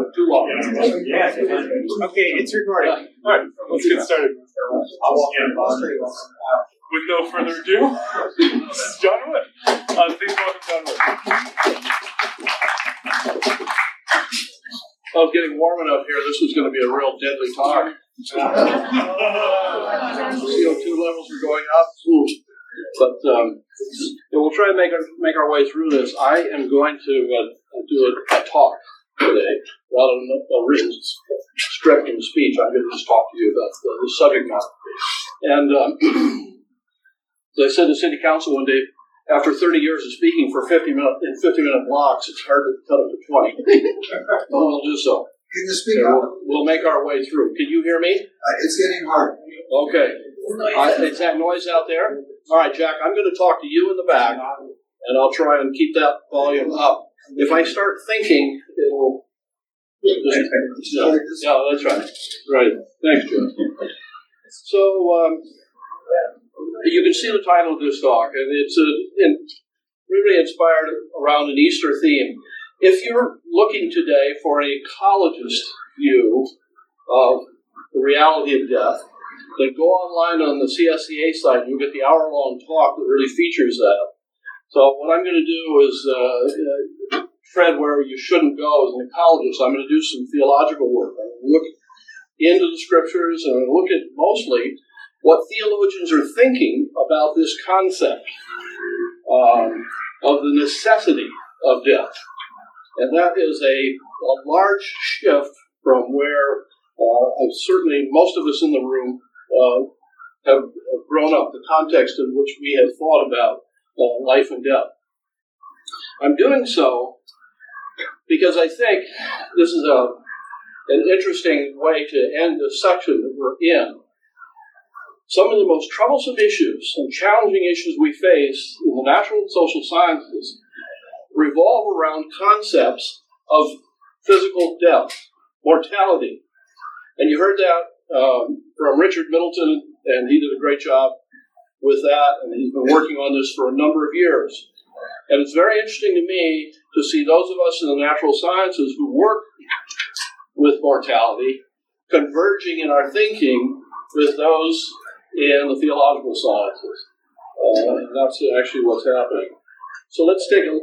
too long. Yes. Okay, it's recording. All right, let's get started. With no further ado, this is John Wood. Please welcome John Wood. I was getting warm enough here. This was going to be a real deadly talk. CO2 levels are going up. But we'll try and make our way through this. I am going to do a talk today, rather than a written stretching speech. I'm going to just talk to you about the subject matter. And as I said to City Council one day, after 30 years of speaking for 50-minute blocks, it's hard to cut it to 20. But we'll do so. Can you speak up? We'll make our way through. Can you hear me? It's getting hard. Okay. Is that noise out there? All right, Jack, I'm going to talk to you in the back, and I'll try and keep that volume up. If I start thinking, it'll... Yeah, that's right. Right. Thanks, Joe. So, you can see the title of this talk, and it's really inspired around an Easter theme. If you're looking today for an ecologist view of the reality of death, then go online on the CSCA site and you'll get the hour-long talk that really features that. So what I'm going to do is tread where you shouldn't go as an ecologist. I'm going to do some theological work. I'm going to look into the scriptures and look at mostly what theologians are thinking about this concept of the necessity of death. And that is a large shift from where certainly most of us in the room have grown up, the context in which we have thought about life and death. I'm doing so because I think this is an interesting way to end the section that we're in. Some of the most troublesome issues and challenging issues we face in the natural and social sciences revolve around concepts of physical death, mortality. And you heard that from Richard Middleton, and he did a great job with that, and he's been working on this for a number of years. And it's very interesting to me to see those of us in the natural sciences who work with mortality converging in our thinking with those in the theological sciences. And that's actually what's happening. So let's take a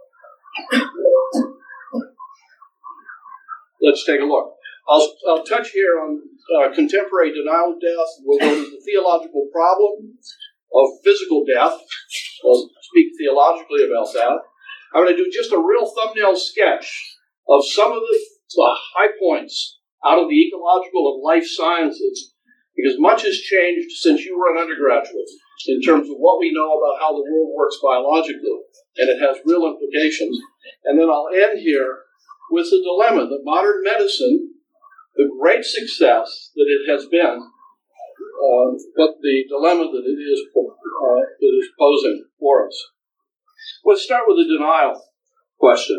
look. I'll touch here on contemporary denial of death. We'll go to the theological problem of physical death. I'll speak theologically about that. I'm going to do just a real thumbnail sketch of some of the high points out of the ecological and life sciences, because much has changed since you were an undergraduate in terms of what we know about how the world works biologically, and it has real implications. And then I'll end here with the dilemma that modern medicine, the great success that it has been, but the dilemma that it is posing for us. Let's start with the denial question.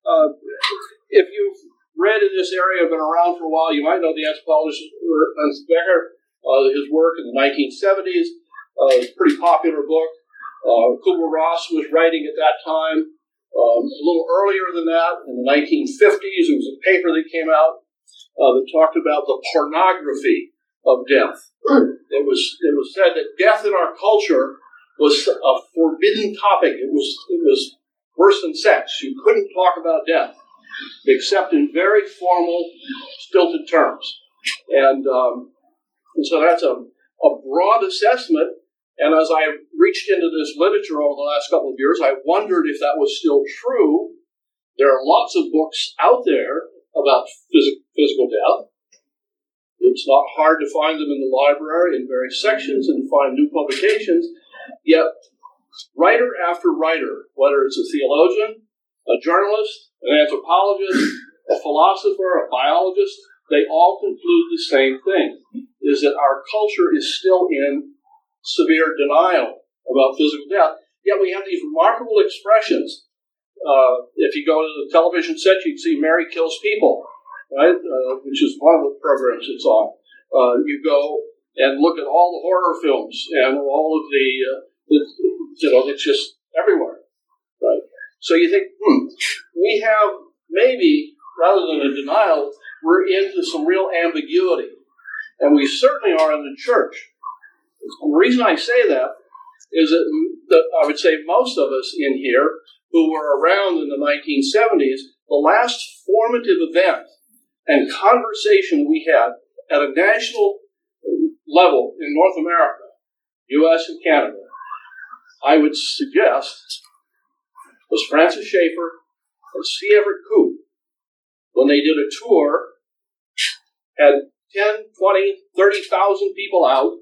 If you've read in this area, been around for a while, you might know the anthropologist Ernst Becker, his work in the 1970s, a pretty popular book. Kubler-Ross was writing at that time. A little earlier than that, in the 1950s, there was a paper that came out that talked about the pornography of death. It was said that death in our culture was a forbidden topic. It was worse than sex. You couldn't talk about death except in very formal, stilted terms. And so that's a broad assessment. And as I reached into this literature over the last couple of years, I wondered if that was still true. There are lots of books out there about physical death. It's not hard to find them in the library in various sections and find new publications. Yet, writer after writer, whether it's a theologian, a journalist, an anthropologist, a philosopher, a biologist, they all conclude the same thing, is that our culture is still in severe denial about physical death. Yet we have these remarkable expressions. If you go to the television set, you'd see Mary Kills People, right? Which is one of the programs it's on. You go and look at all the horror films and all of it's just everywhere, right? So you think, we have maybe rather than a denial, we're into some real ambiguity. And we certainly are in the church. The reason I say that is that I would say most of us in here who were around in the 1970s, the last formative event and conversation we had at a national level in North America, U.S. and Canada, I would suggest was Francis Schaeffer and C. Everett Koop, when they did a tour, had 10, 20, 30,000 people out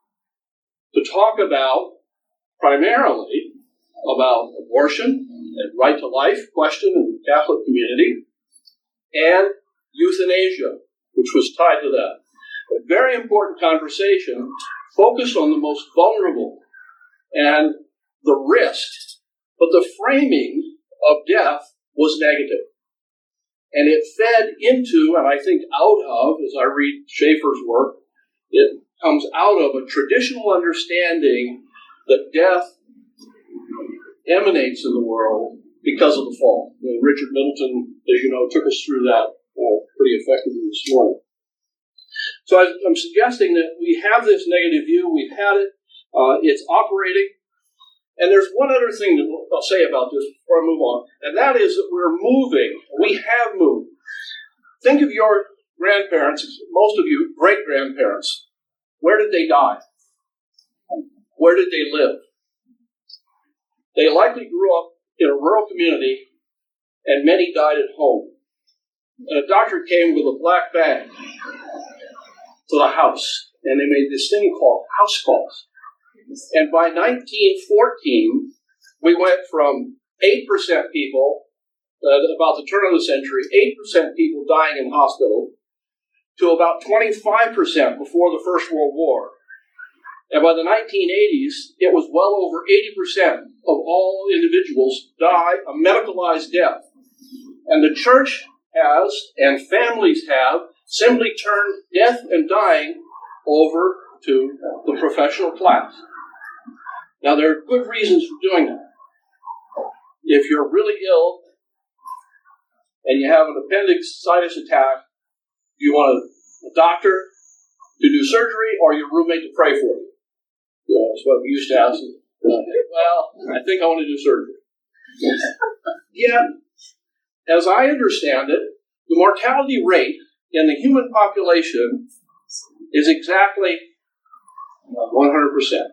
to talk about, primarily, about abortion and right to life question in the Catholic community, and euthanasia, which was tied to that. A very important conversation focused on the most vulnerable and the risk, but the framing of death was negative. And it fed into, and I think out of, as I read Schaeffer's work, it comes out of a traditional understanding that death emanates in the world because of the fall. And Richard Middleton, as you know, took us through that pretty effectively this morning. So I'm suggesting that we have this negative view, we've had it, it's operating. And there's one other thing that I'll say about this before I move on, and that is that we're moving. We have moved. Think of your grandparents, most of you great-grandparents. Where did they die? Where did they live? They likely grew up in a rural community, and many died at home. And a doctor came with a black bag to the house, and they made this thing called house calls. And by 1914, we went from 8% people, about the turn of the century, 8% people dying in hospital, to about 25% before the First World War. And by the 1980s, it was well over 80% of all individuals die a medicalized death. And the church has, and families have, simply turned death and dying over to the professional class. Now, there are good reasons for doing that. If you're really ill and you have an appendicitis attack, you want a doctor to do surgery or your roommate to pray for you. That's what we used to ask. Well, I think I want to do surgery. Yet, as I understand it, the mortality rate in the human population is exactly 100%.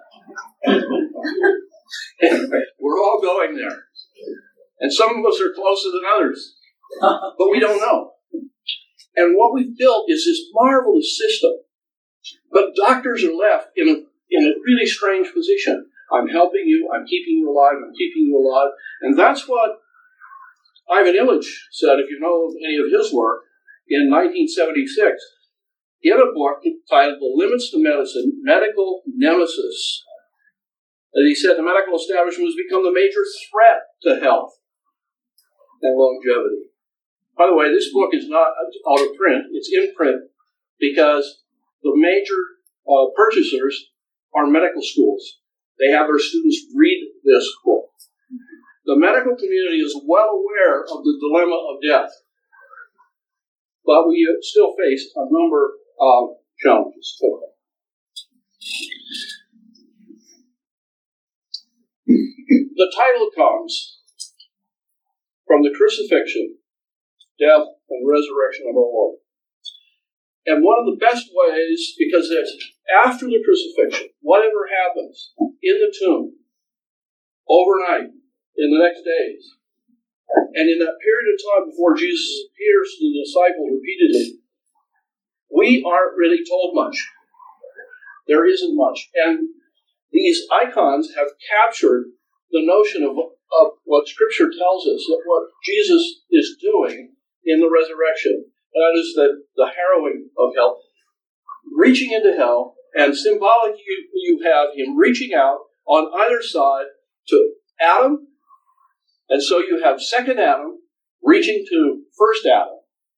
We're all going there. And some of us are closer than others. But we don't know. And what we've built is this marvelous system. But doctors are left in a really strange position. I'm helping you, I'm keeping you alive, I'm keeping you alive. And that's what Ivan Illich said, if you know any of his work, in 1976. He had a book titled The Limits to Medicine, Medical Nemesis. And he said the medical establishment has become the major threat to health and longevity. By the way, this book is not out of print. It's in print because the major purchasers are medical schools. They have their students read this book. The medical community is well aware of the dilemma of death, but we still face a number of challenges. The title comes from the crucifixion, death, and resurrection of our Lord. And one of the best ways, because it's after the crucifixion, whatever happens in the tomb, overnight, in the next days, and in that period of time before Jesus appears to the disciples repeatedly, we aren't really told much. There isn't much. And these icons have captured the notion of what Scripture tells us, that what Jesus is doing in the resurrection. That is the harrowing of hell. Reaching into hell, and symbolically you have him reaching out on either side to Adam, and so you have second Adam reaching to first Adam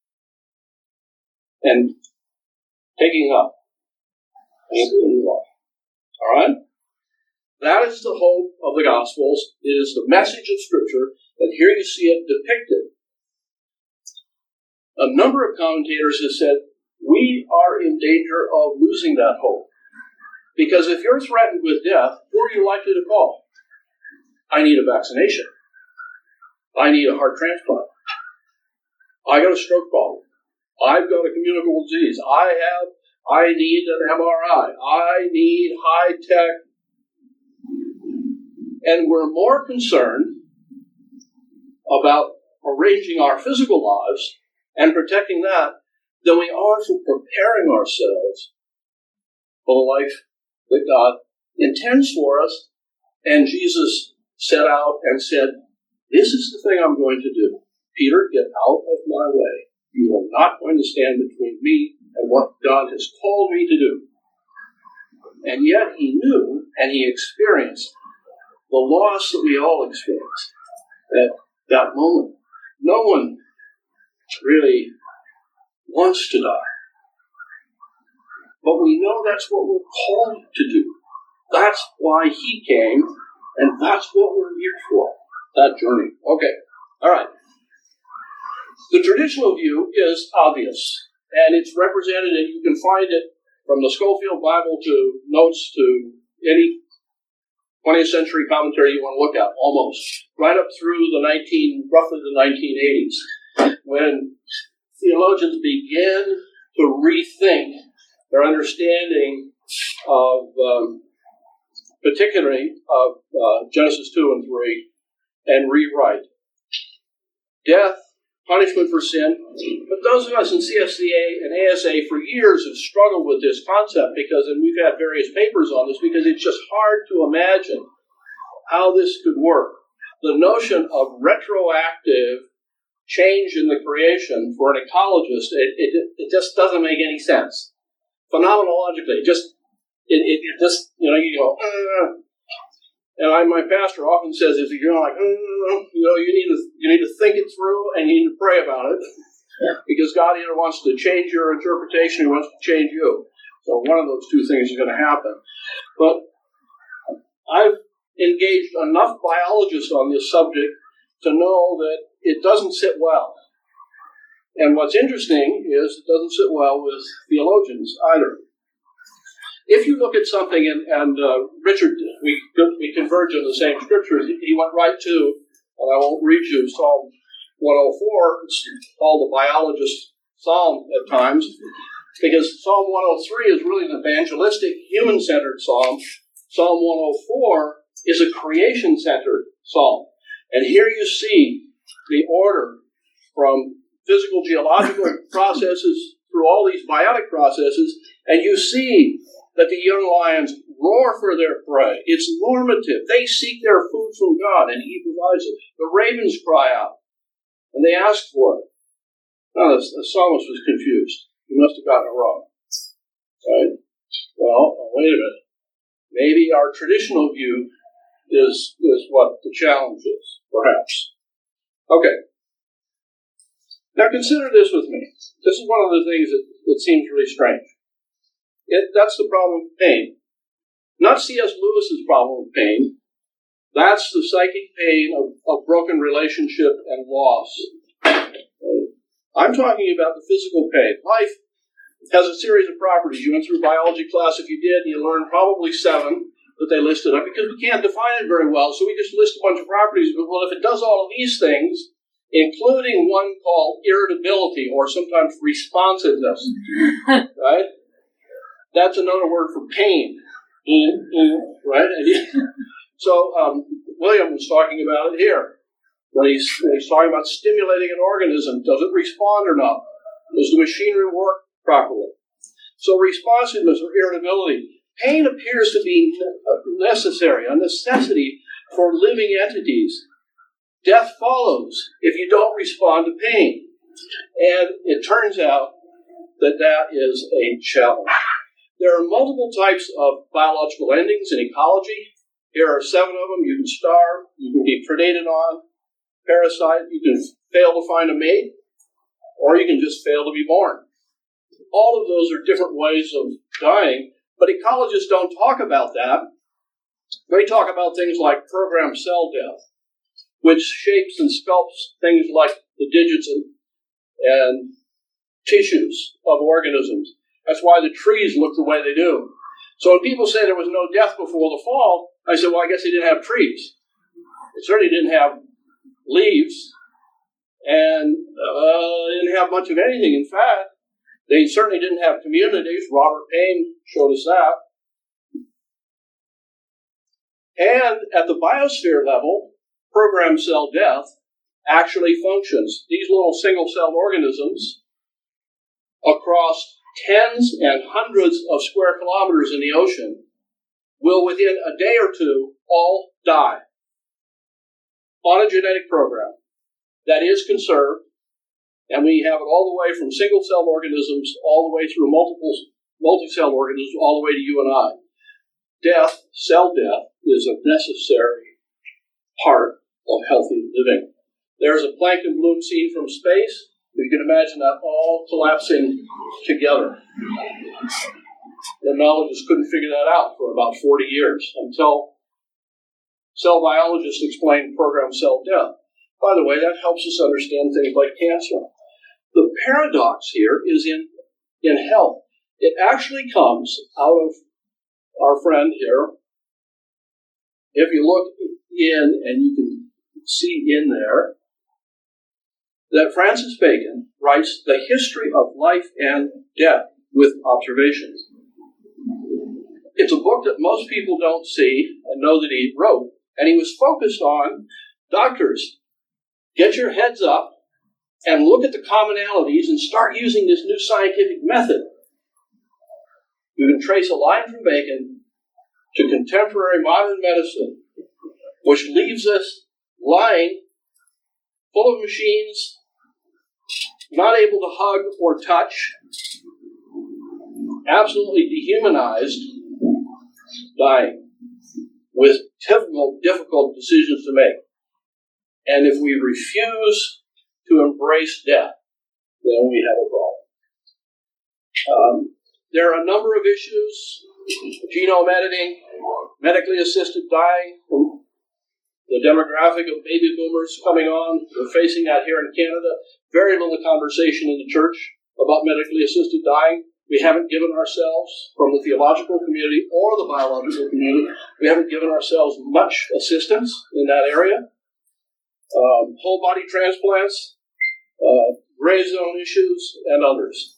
and taking up new life. All right? That is the hope of the Gospels. It is the message of Scripture, and here you see it depicted. A number of commentators have said we are in danger of losing that hope. Because if you're threatened with death, who are you likely to call? I need a vaccination. I need a heart transplant. I got a stroke problem. I've got a communicable disease. I need an MRI. I need high tech. And we're more concerned about arranging our physical lives and protecting that than we are for preparing ourselves for the life that God intends for us. And Jesus set out and said, this is the thing I'm going to do. Peter, get out of my way. You are not going to stand between me and what God has called me to do. And yet he knew and he experienced the loss that we all experience at that moment. No one really wants to die. But we know that's what we're called to do. That's why he came, and that's what we're here for, that journey. Okay, all right. The traditional view is obvious, and it's represented, and you can find it from the Schofield Bible to notes to any 20th century commentary you want to look at, almost, right up through roughly the 1980s, when theologians began to rethink their understanding of, particularly of Genesis 2 and 3, and rewrite. Death, punishment for sin. But those of us in CSCA and ASA for years have struggled with this concept and we've had various papers on this, because it's just hard to imagine how this could work. The notion of retroactive change in the creation for an ecologist, it just doesn't make any sense. Phenomenologically, it just, you go, and my pastor often says, if you're like, you need to think it through and you need to pray about it, because God either wants to change your interpretation or wants to change you. So one of those two things is going to happen. But I've engaged enough biologists on this subject to know that it doesn't sit well. And what's interesting is it doesn't sit well with theologians either. If you look at something, and Richard, we converge on the same scriptures, he went right to, and I won't read you, Psalm 104, it's called the biologist psalm at times, because Psalm 103 is really an evangelistic, human-centered psalm. Psalm 104 is a creation-centered psalm. And here you see the order from physical geological processes through all these biotic processes, and you see that the young lions roar for their prey. It's normative. They seek their food from God, and he provides it. The ravens cry out, and they ask for it. Now, the psalmist was confused. He must have gotten it wrong. Right? Well, wait a minute. Maybe our traditional view is what the challenge is, perhaps. Okay. Now consider this with me. This is one of the things that seems really strange. That's the problem of pain. Not C.S. Lewis's problem of pain. That's the psychic pain of broken relationship and loss. I'm talking about the physical pain. Life has a series of properties. You went through biology class. If you did, you learned probably 7 that they listed up, because we can't define it very well, so we just list a bunch of properties. But, well, if it does all of these things, including one called irritability, or sometimes responsiveness, right? That's another word for pain, right? So William was talking about it here. When he's talking about stimulating an organism, does it respond or not? Does the machinery work properly? So responsiveness or irritability. Pain appears to be necessary, a necessity for living entities. Death follows if you don't respond to pain. And it turns out that is a challenge. There are multiple types of biological endings in ecology. Here are 7 of them. You can starve, you can be predated on, parasite, you can fail to find a mate, or you can just fail to be born. All of those are different ways of dying, but ecologists don't talk about that. They talk about things like programmed cell death, which shapes and sculpts things like the digits and tissues of organisms. That's why the trees look the way they do. So when people say there was no death before the fall, I said, well, I guess they didn't have trees. They certainly didn't have leaves, and they didn't have much of anything. In fact, they certainly didn't have communities. Robert Payne showed us that. And at the biosphere level, programmed cell death actually functions. These little single-celled organisms across tens and hundreds of square kilometers in the ocean will, within a day or two, all die on a genetic program that is conserved, and we have it all the way from single-celled organisms all the way through multi-celled organisms all the way to you and I. Death, cell death, is a necessary part of healthy living. There's a plankton bloom seen from space. You can imagine that all collapsing together. The neurologists couldn't figure that out for about 40 years until cell biologists explained programmed cell death. By the way, that helps us understand things like cancer. The paradox here is in health. It actually comes out of our friend here. If you look in, and you can see in there, that Francis Bacon writes the history of life and death with observations. It's a book that most people don't see and know that he wrote, and he was focused on doctors. Get your heads up and look at the commonalities and start using this new scientific method. You can trace a line from Bacon to contemporary modern medicine, which leaves us lying, full of machines, not able to hug or touch, absolutely dehumanized, dying, with difficult decisions to make. And if we refuse to embrace death, then we have a problem. There are a number of issues: genome editing, medically assisted dying, the demographic of baby boomers coming on. We're facing that here in Canada. Very little conversation in the church about medically assisted dying. We haven't given ourselves, from the theological community or the biological community, we haven't given ourselves much assistance in that area. Whole body transplants, gray zone issues, and others.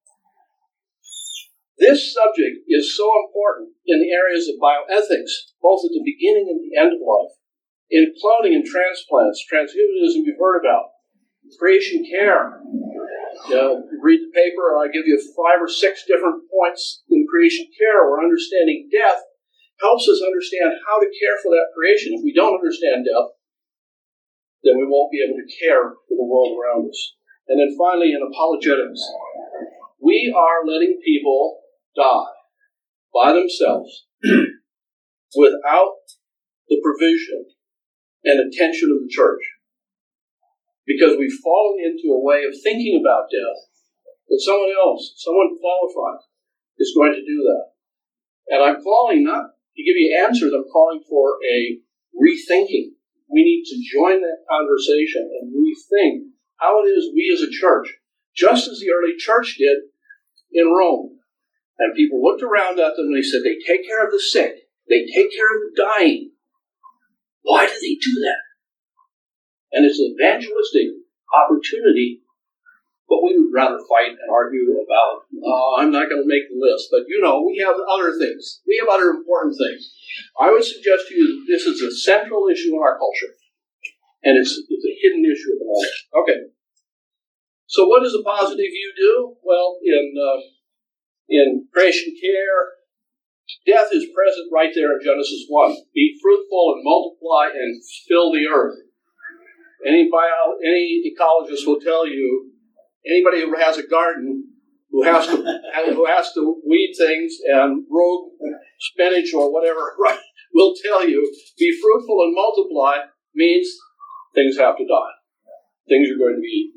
This subject is so important in the areas of bioethics, both at the beginning and the end of life. In cloning and transplants, transhumanism you've heard about, creation care. You read the paper, and I give you 5 or 6 different points in creation care where understanding death helps us understand how to care for that creation. If we don't understand death, then we won't be able to care for the world around us. And then finally, in apologetics, we are letting people die by themselves without the provision and attention of the church, because we've fallen into a way of thinking about death that someone else, someone qualified, is going to do that. And I'm calling not to give you answers, I'm calling for a rethinking. We need to join that conversation and rethink how it is we as a church, just as the early church did in Rome. And people looked around at them and they said, they take care of the sick, they take care of the dying. Why do they do that? And it's an evangelistic opportunity, but we would rather fight and argue about, I'm not going to make the list, but we have other things. We have other important things. I would suggest to you that this is a central issue in our culture, and it's a hidden issue at the moment. Okay. So what does the positive view do? Well, in creation care, death is present right there in Genesis 1. Be fruitful and multiply and fill the earth. Any ecologist will tell you, anybody who has a garden, who has to weed things and grow spinach or whatever, right, will tell you, be fruitful and multiply means things have to die. Things are going to be eaten.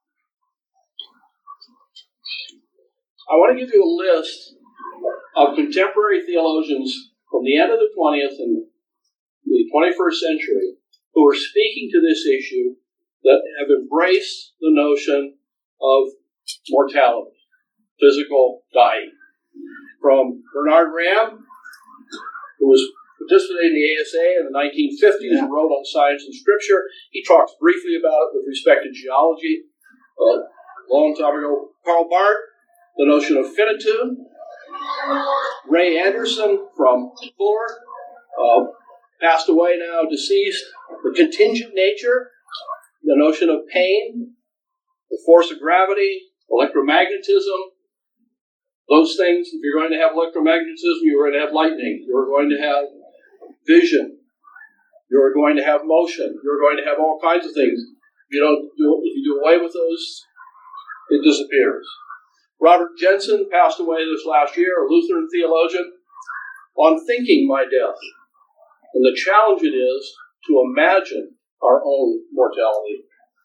I want to give you a list of contemporary theologians from the end of the 20th and the 21st century who are speaking to this issue, that have embraced the notion of mortality, physical dying. From Bernard Ramm, who was participating in the ASA in the 1950s and wrote on science and scripture. He talks briefly about it with respect to geology a long time ago. Karl Barth, the notion of finitude. Ray Anderson from Fuller, passed away now, deceased. The contingent nature, the notion of pain, the force of gravity, electromagnetism. Those things, if you're going to have electromagnetism, you're going to have lightning. You're going to have vision. You're going to have motion. You're going to have all kinds of things. If you do away with those, it disappears. Robert Jensen passed away this last year, a Lutheran theologian, on thinking my death and the challenge it is to imagine our own mortality.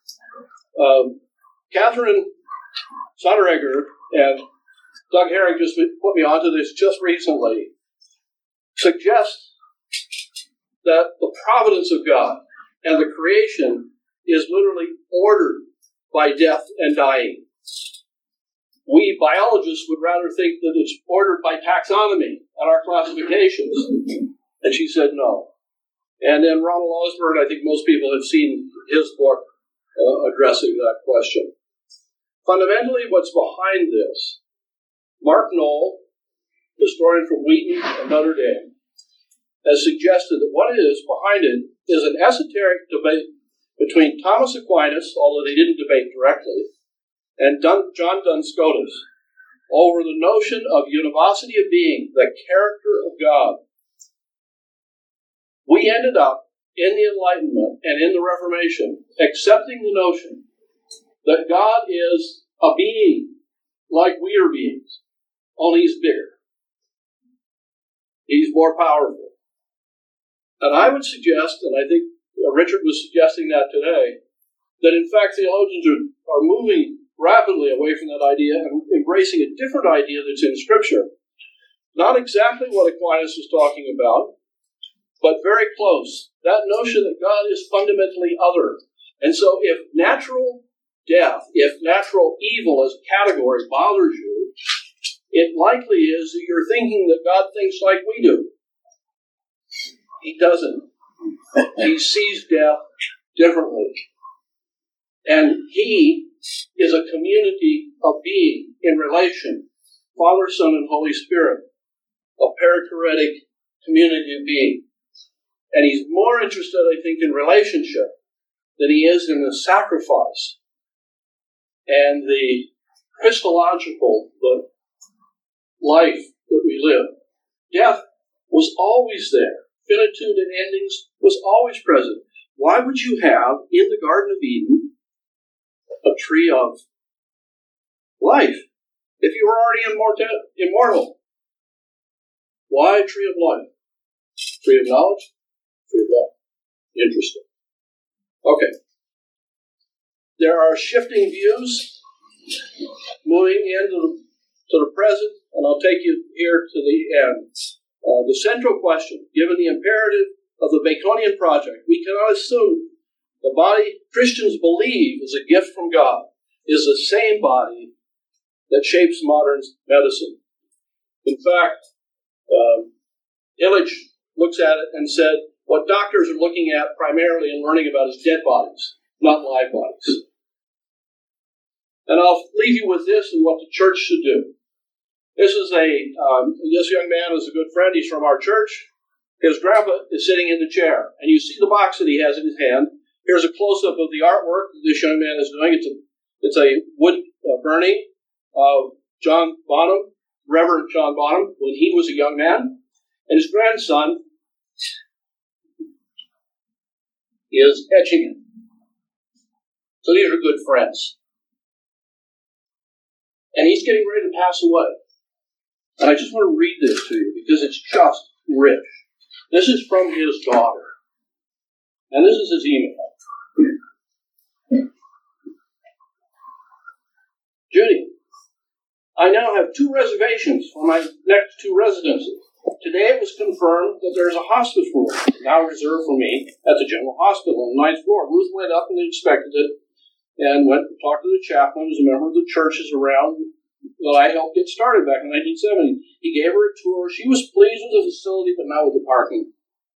Catherine Sonderegger and Doug Herring just put me onto this just recently, suggests that the providence of God and the creation is literally ordered by death and dying. We biologists would rather think that it's ordered by taxonomy and our classifications. And she said no. And then Ronald Osborne, I think most people have seen his book addressing that question. Fundamentally, what's behind this? Mark Knoll, historian from Wheaton and Notre Dame, has suggested that what is behind it is an esoteric debate between Thomas Aquinas, although they didn't debate directly, and John Duns Scotus over the notion of univocity of being, the character of God. We ended up in the Enlightenment and in the Reformation accepting the notion that God is a being like we are beings, only he's bigger. He's more powerful. And I would suggest, and I think Richard was suggesting that today, that in fact theologians are moving rapidly away from that idea and embracing a different idea that's in Scripture. Not exactly what Aquinas was talking about, but very close. That notion that God is fundamentally other. And so if natural death, if natural evil as a category bothers you, it likely is that you're thinking that God thinks like we do. He doesn't. He sees death differently. And he is a community of being in relation, Father, Son, and Holy Spirit, a perichoretic community of being. And he's more interested, I think, in relationship than he is in the sacrifice and the Christological, the life that we live. Death was always there. Finitude and endings was always present. Why would you have, in the Garden of Eden, a tree of life if you were already immortal? Why a tree of life? Tree of knowledge? Tree of life. Interesting. Okay. There are shifting views moving into the present, and I'll take you here to the end. The central question, given the imperative of the Baconian project, we cannot assume the body Christians believe is a gift from God is the same body that shapes modern medicine. In fact, Illich looks at it and said, what doctors are looking at primarily and learning about is dead bodies, not live bodies. And I'll leave you with this and what the church should do. This young man is a good friend. He's from our church. His grandpa is sitting in the chair, and you see the box that he has in his hand. Here's a close-up of the artwork that this young man is doing. It's a wood burning of John Bonham, Reverend John Bonham, when he was a young man. And his grandson is etching it. So these are good friends. And he's getting ready to pass away. And I just want to read this to you because it's just rich. This is from his daughter. And this is his email. Judy, I now have 2 reservations for my next 2 residences. Today it was confirmed that there's a hospice room now reserved for me at the General Hospital on the 9th floor. Ruth went up and inspected it, and went to talk to the chaplain, who's a member of the churches around that I helped get started back in 1970. He gave her a tour. She was pleased with the facility, but not with the parking.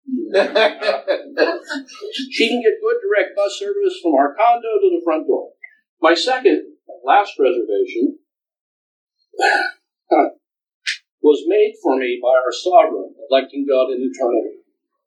She can get good direct bus service from our condo to the front door. My second, last reservation was made for me by our sovereign, electing God in eternity.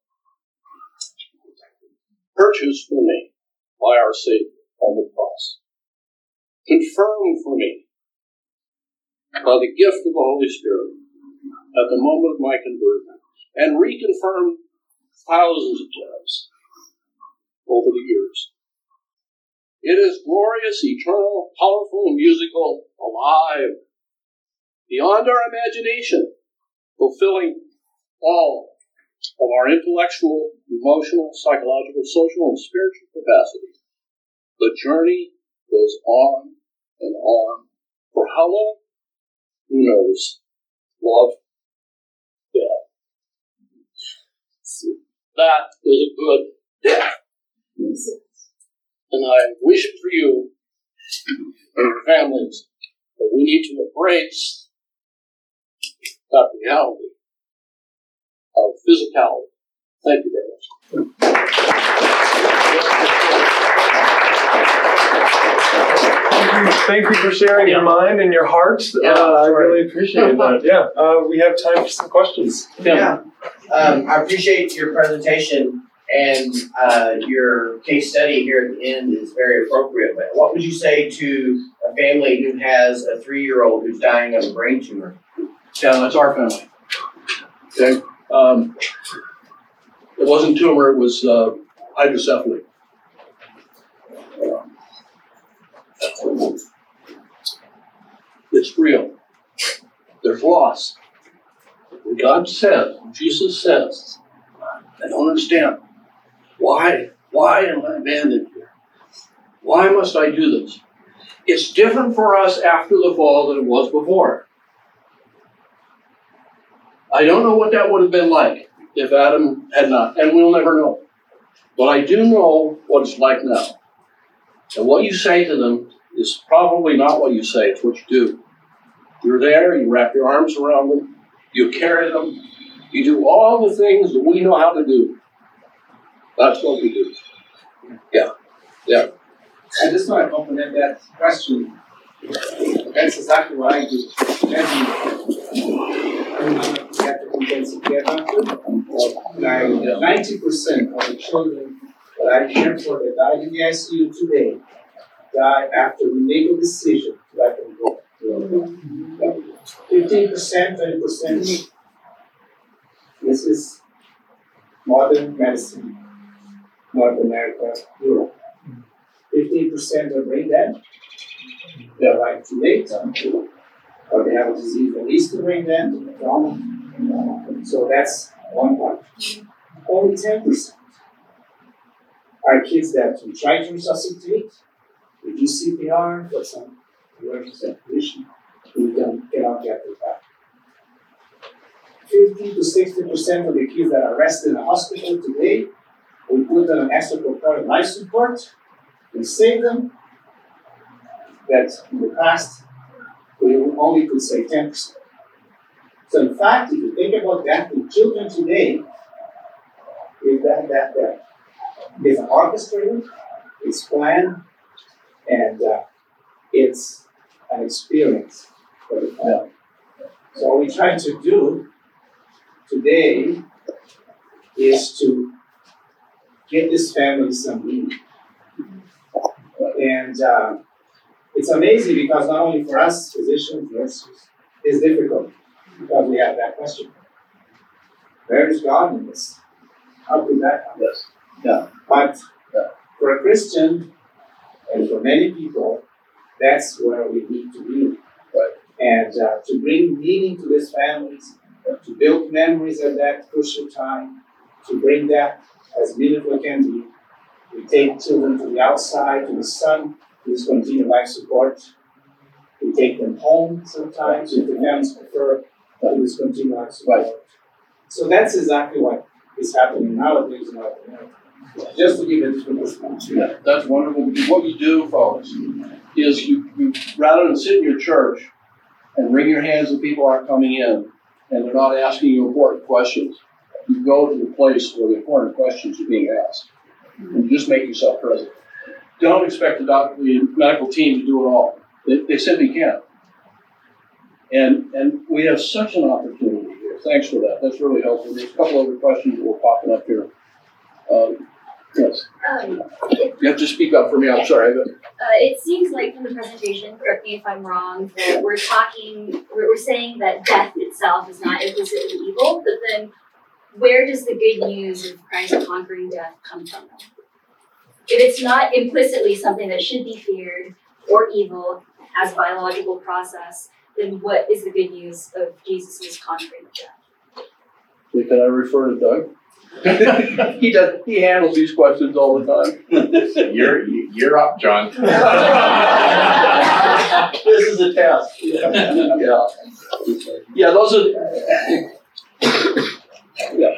Purchased for me by our Savior on the cross. Confirmed for me by the gift of the Holy Spirit at the moment of my conversion. And reconfirmed thousands of times over the years. It is glorious, eternal, powerful, musical, alive, beyond our imagination, fulfilling all of our intellectual, emotional, psychological, social, and spiritual capacity. The journey goes on and on. For how long? Who knows? Love, death. That is a good death. And I wish it for you and your families that we need to embrace that reality of physicality. Thank you very much. Thank you for sharing your mind and your heart. I really appreciate that. Yeah, we have time for some questions. Yeah. I appreciate your presentation, and your case study here at the end is very appropriate. But what would you say to a family who has a 3-year-old who's dying of a brain tumor? Yeah, that's our family. Okay. It wasn't tumor, it was hydrocephaly. It's real. There's loss. And God says, Jesus says, I don't understand. Why am I abandoned here? Why must I do this? It's different for us after the fall than it was before. I don't know what that would have been like if Adam had not, and we'll never know. But I do know what it's like now. And what you say to them is probably not what you say, it's what you do. You're there, you wrap your arms around them, you carry them, you do all the things that we know how to do. That's what we do. Yeah. I just want to complement that question. That's exactly what I do. We have to intensive care doctor. 90% of the children that I care for that die in the ICU today die after we make a decision to let them go. 15%, 20%. This is modern medicine, North America, Europe. 15% are brain dead. They're like too late, or they have a disease that leads to brain dead, trauma. So that's one part. Only 10% are kids that we try to resuscitate, we do CPR for some emergency condition, we cannot get them back. 50 to 60% of the kids that are arrested in a hospital today, we put them on extracorporeal life support, we save them. That in the past, we only could say 10%. So in fact, if you think about that, in children today, is that it's orchestrated, it's planned, and it's an experience for the family. So what we try to do today is to give this family some meaning. And it's amazing because not only for us, physicians, nurses, it's difficult because we have that question. Where is God in this? How could that happen? Yes. Yeah. But for a Christian and for many people, that's where we need to be. Right. And to bring meaning to these families, to build memories at that crucial time, to bring that as meaningful as can be. We take children to the outside, to the sun, to discontinue life support. We take them home sometimes if the families prefer to discontinue life support. Right. So that's exactly what is happening nowadays in North America. Just to give it to the Yeah, that's wonderful, because what you do, folks, is you rather than sit in your church and wring your hands that people aren't coming in and they're not asking you important questions, you go to the place where the important questions are being asked. And you just make yourself present. Don't expect the medical team to do it all. They simply can't. And we have such an opportunity here. Thanks for that. That's really helpful. There's a couple other questions that were popping up here. Yes. You have to speak up for me. I'm sorry. It seems like from the presentation, correct me if I'm wrong, that we're saying that death itself is not implicitly evil, but then where does the good news of Christ conquering death come from? If it's not implicitly something that should be feared or evil as a biological process, then what is the good news of Jesus' conquering of death? Can I refer to Doug? He handles these questions all the time. You're up, John. This is a test. Yeah, those are. Yeah.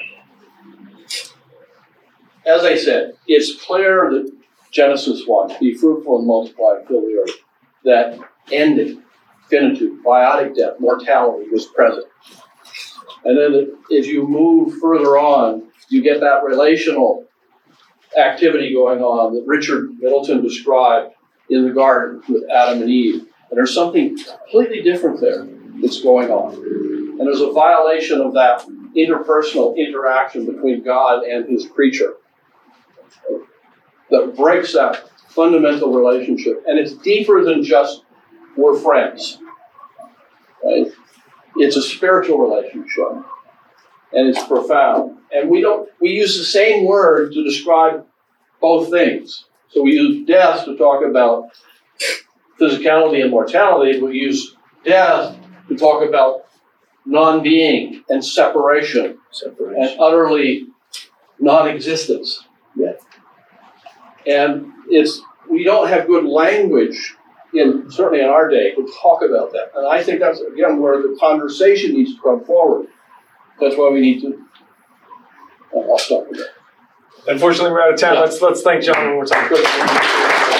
As I said, it's clear that Genesis 1, be fruitful and multiply and fill the earth, that ending, finitude, biotic death, mortality was present. And then as you move further on, you get that relational activity going on that Richard Middleton described in the garden with Adam and Eve. And there's something completely different there that's going on. And there's a violation of that interpersonal interaction between God and his creature that breaks that fundamental relationship. And it's deeper than just we're friends. Right? It's a spiritual relationship. And it's profound. And we use the same word to describe both things. So we use death to talk about physicality and mortality, but we use death to talk about non-being and separation. And utterly non-existence. Yeah. And we don't have good language certainly in our day to talk about that. And I think that's again where the conversation needs to come forward. That's why we need to. I'll stop with that. Unfortunately, we're out of time. Let's thank John one more time.